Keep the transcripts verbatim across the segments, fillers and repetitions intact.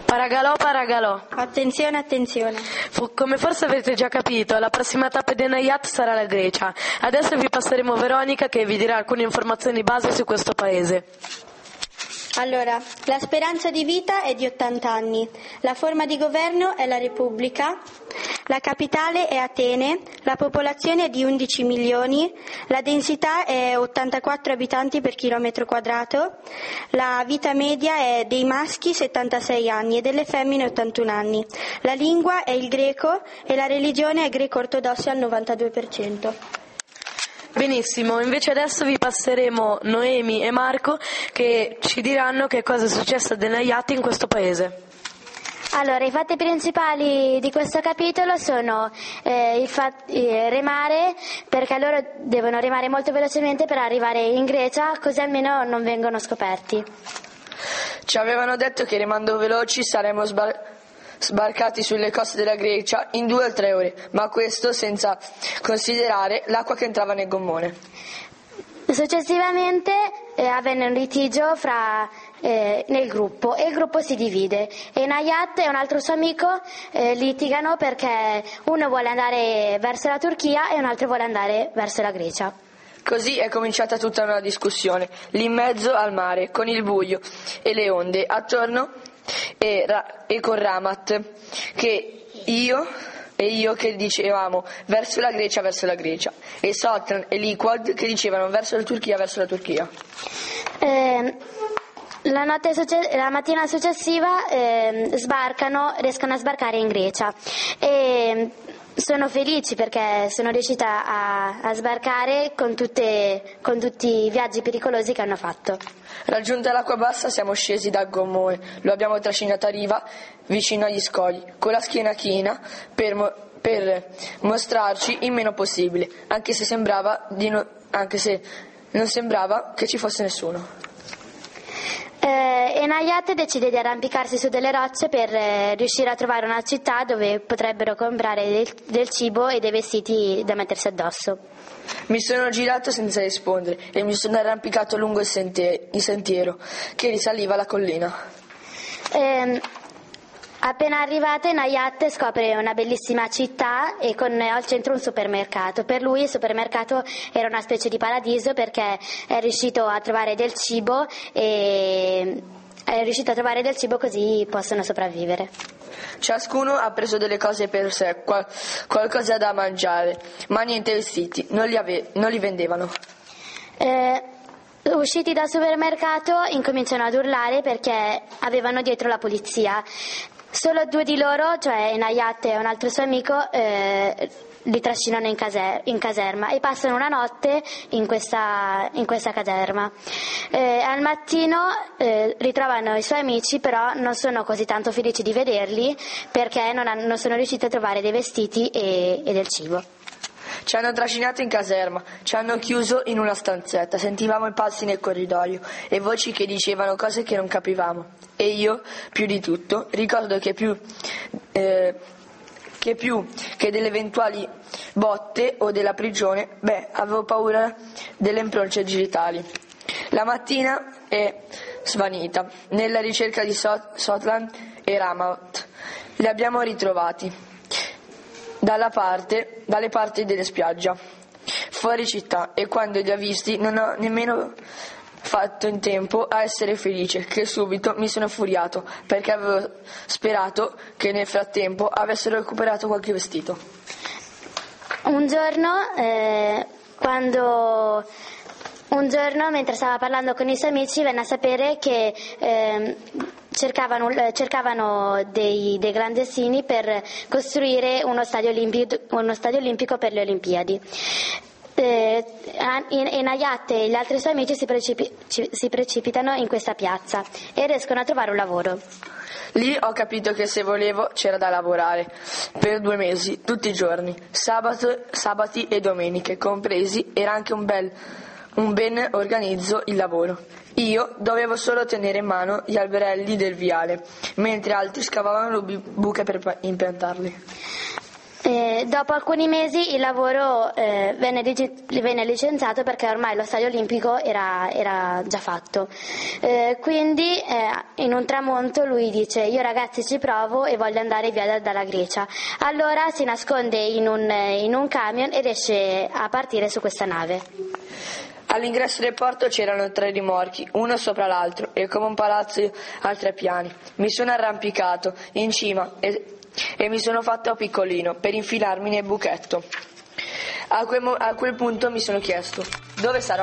Paragalò, paragalò. Attenzione, attenzione. Fu- Come forse avete già capito, la prossima tappa di Enayat sarà la Grecia. Adesso vi passeremo Veronica che vi dirà alcune informazioni base su questo paese. Allora, la speranza di vita è di ottanta anni, la forma di governo è la Repubblica, la capitale è Atene, la popolazione è di undici milioni, la densità è ottantaquattro abitanti per chilometro quadrato, la vita media è dei maschi settantasei anni e delle femmine ottantuno anni, la lingua è il greco e la religione è greco-ortodossa al novantadue per cento. Benissimo, invece adesso vi passeremo Noemi e Marco che ci diranno che cosa è successo ad Enayat in questo paese. Allora, i fatti principali di questo capitolo sono eh, il fat- eh, remare, perché loro devono remare molto velocemente per arrivare in Grecia, così almeno non vengono scoperti. Ci avevano detto che remando veloci saremmo sbar- sbarcati sulle coste della Grecia in due o tre ore, ma questo senza considerare l'acqua che entrava nel gommone. Successivamente eh, avvenne un litigio fra, eh, nel gruppo e il gruppo si divide e Enayat e un altro suo amico eh, litigano perché uno vuole andare verso la Turchia e un altro vuole andare verso la Grecia. Così è cominciata tutta una discussione, lì in mezzo al mare, con il buio e le onde attorno e, Ra- e con Ramat, che io e io che dicevamo verso la Grecia, verso la Grecia, e Sotran e Liquid che dicevano verso la Turchia, verso la Turchia. Eh, la, notte succe- la mattina successiva eh, sbarcano, riescono a sbarcare in Grecia e sono felici perché sono riuscita a, a sbarcare con, tutte, con tutti i viaggi pericolosi che hanno fatto. Raggiunta l'acqua bassa siamo scesi dal gommone, lo abbiamo trascinato a riva vicino agli scogli, con la schiena china per, mo- per mostrarci il meno possibile, anche se sembrava di no- anche se non sembrava che ci fosse nessuno. Eh, Enayat decide di arrampicarsi su delle rocce per eh, riuscire a trovare una città dove potrebbero comprare del, del cibo e dei vestiti da mettersi addosso. Mi sono girato senza rispondere e mi sono arrampicato lungo il, sente- il sentiero che risaliva la collina. Eh, appena arrivata Enayat scopre una bellissima città e con al centro un supermercato. Per lui il supermercato era una specie di paradiso perché è riuscito a trovare del cibo e è riuscito a trovare del cibo così possono sopravvivere. Ciascuno ha preso delle cose per sé, qual- qualcosa da mangiare, ma niente vestiti, non li, ave- non li vendevano. Eh, usciti dal supermercato incominciano ad urlare perché avevano dietro la polizia. Solo due di loro, cioè Enayat e un altro suo amico, eh, li trascinano in, caser- in caserma e passano una notte in questa, in questa caserma. Eh, al mattino eh, ritrovano i suoi amici, però non sono così tanto felici di vederli perché non, hanno, non sono riusciti a trovare dei vestiti e, e del cibo. Ci hanno trascinato in caserma, ci hanno chiuso in una stanzetta, sentivamo i passi nel corridoio e voci che dicevano cose che non capivamo. E io, più di tutto, ricordo che più, eh, che più che delle eventuali botte o della prigione, beh, avevo paura delle impronte digitali. La mattina è svanita, nella ricerca di Sot- Sotlan e Ramat. Li abbiamo ritrovati. Dalla parte, dalle parti della spiaggia, fuori città, e quando li ho visti non ho nemmeno fatto in tempo a essere felice, che subito mi sono infuriato, perché avevo sperato che nel frattempo avessero recuperato qualche vestito. Un giorno, eh, quando... Un giorno, mentre stava parlando con i suoi amici, venne a sapere che eh, cercavano, cercavano dei, dei clandestini per costruire uno stadio, olimpico, uno stadio olimpico per le Olimpiadi. Eh, Enayat e gli altri suoi amici si, precipi, si precipitano in questa piazza e riescono a trovare un lavoro. Lì ho capito che se volevo c'era da lavorare per due mesi, tutti i giorni, sabato, sabati e domeniche compresi, era anche un bel... un ben organizzo il lavoro. Io dovevo solo tenere in mano gli alberelli del viale, mentre altri scavavano bu- buche per impiantarli. E E dopo alcuni mesi il lavoro eh, venne, venne licenziato perché ormai lo stadio olimpico era, era già fatto. Eh, quindi eh, in un tramonto lui dice: io ragazzi ci provo e voglio andare via da, dalla Grecia. Allora si nasconde in un, in un camion e riesce a partire su questa nave. All'ingresso del porto c'erano tre rimorchi, uno sopra l'altro, e come un palazzo a tre piani. Mi sono arrampicato in cima e, e mi sono fatto piccolino per infilarmi nel buchetto. A quel, a quel punto mi sono chiesto: dove sarò?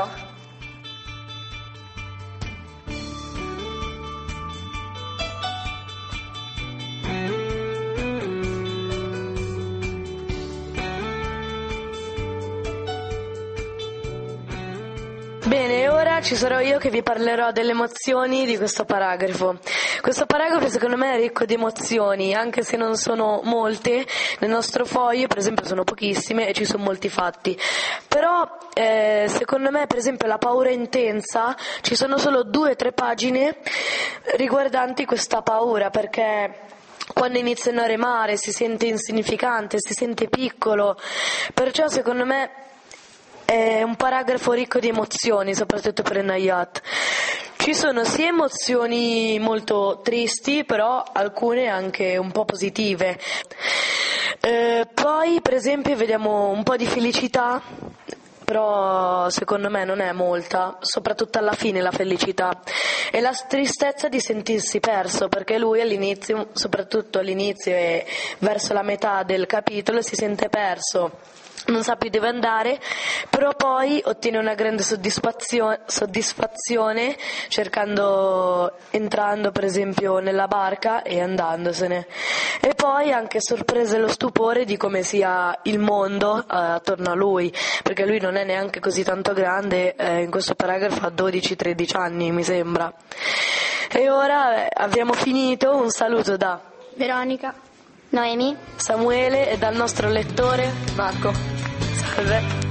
Bene, ora ci sarò io che vi parlerò delle emozioni di questo paragrafo. Questo paragrafo secondo me è ricco di emozioni, anche se non sono molte. Nel nostro foglio per esempio sono pochissime e ci sono molti fatti. Però eh, secondo me per esempio la paura intensa, ci sono solo due o tre pagine riguardanti questa paura, perché quando iniziano a remare si sente insignificante, si sente piccolo, perciò secondo me è un paragrafo ricco di emozioni, soprattutto per Nayat. Ci sono sia emozioni molto tristi, però alcune anche un po' positive. Eh, poi, per esempio, vediamo un po' di felicità, però secondo me non è molta, soprattutto alla fine la felicità. E la tristezza di sentirsi perso, perché lui all'inizio, soprattutto all'inizio e verso la metà del capitolo, si sente perso. Non sa più dove andare, però poi ottiene una grande soddisfazione, soddisfazione cercando, entrando per esempio nella barca e andandosene. E poi anche sorpresa e lo stupore di come sia il mondo eh, attorno a lui, perché lui non è neanche così tanto grande, eh, in questo paragrafo ha dodici tredici anni mi sembra. E ora eh, abbiamo finito, un saluto da Veronica, Noemi, Samuele e dal nostro lettore Marco. Salve.